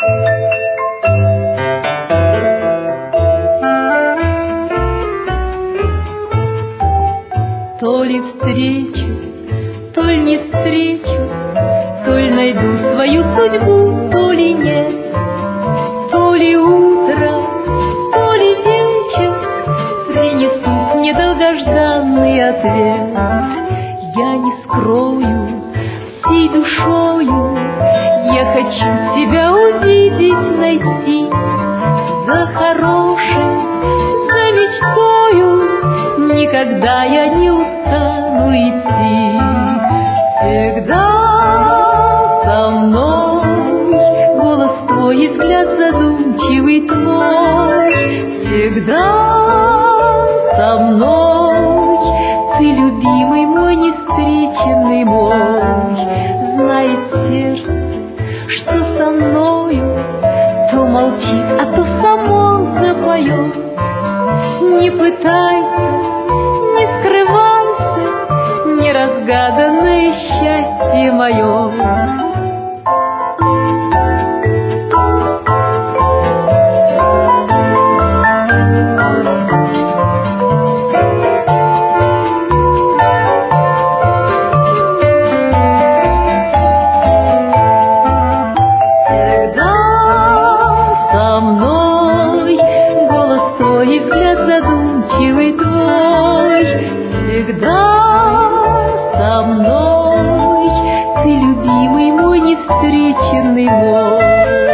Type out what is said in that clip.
То ли встречу, то ли не встречу, то ли найду свою судьбу, то ли нет, то ли утро, то ли вечер принесут мне долгожданный ответ. Я не скрою всей душою, я хочу тебя увидеть, найти, за хорошей, за мечтою никогда я не устану идти. Всегда со мной голос твой и взгляд задумчивый твой. Всегда со мной ты, любимый мой, невстреченный мой. Знает сердце, что со мною то молчит, а то само запоет. Не пытайся, не скрывайся, неразгаданное счастье мое. Всегда со мной голос твой и взгляд задумчивый твой. Всегда со мной ты, любимый мой, невстреченный мой.